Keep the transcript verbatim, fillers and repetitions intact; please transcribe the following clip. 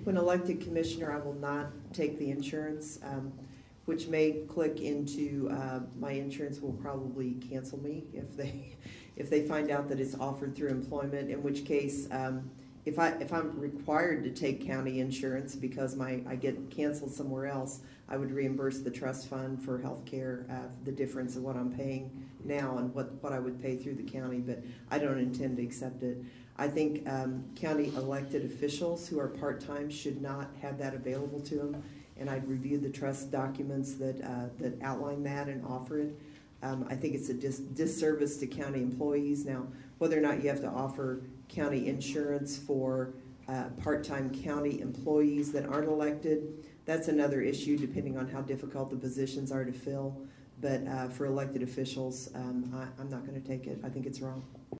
when elected commissioner, I will not take the insurance, um, which may click into uh, my insurance will probably cancel me if they if they find out that it's offered through employment. In which case, um, if I if I'm required to take county insurance because my I get canceled somewhere else, I would reimburse the trust fund for health care, uh, the difference of what I'm paying now and what, what I would pay through the county, but I don't intend to accept it. I think um, county elected officials who are part-time should not have that available to them, and I'd review the trust documents that, uh, that outline that and offer it. Um, I think it's a dis disservice to county employees. Now, whether or not you have to offer county insurance for uh, part-time county employees that aren't elected, that's another issue depending on how difficult the positions are to fill. But uh, for elected officials, um, I, I'm not going to take it. I think it's wrong.